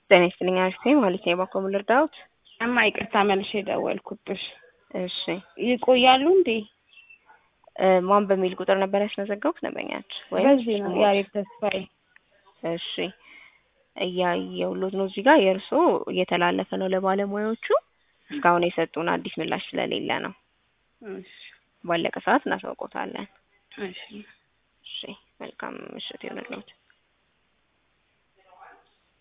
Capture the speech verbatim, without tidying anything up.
ጤና ይስጥልኝ አርሴ ማለት ነው። ባኮ ልርዳዎት? እማ ይቅርታ መልሼ ደወልኩብሽ። እሺ ይቆያሉ እንዴ? ማን በሚል ቁጥር ነበር ያስመዘገቡት ደንበኛች ወይ? በዚህ ነው ያሬድ ተስፋዬ። እሺ እያየሁሎት ነው እዚህ ጋር የእርሶ እየተላለፈ ነው ለባለሙያዎቹ። እስካሁን የሰጡን አዲስ ምላሽ ስለሌለ ነው። እሺ ባለቀ ሰዓት እናሳውቆታለን። እሺ እሺ መልካም ምሽት ይሁንልዎት።